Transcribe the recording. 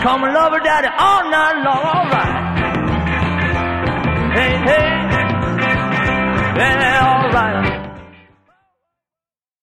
call me lover daddy all night long, alright.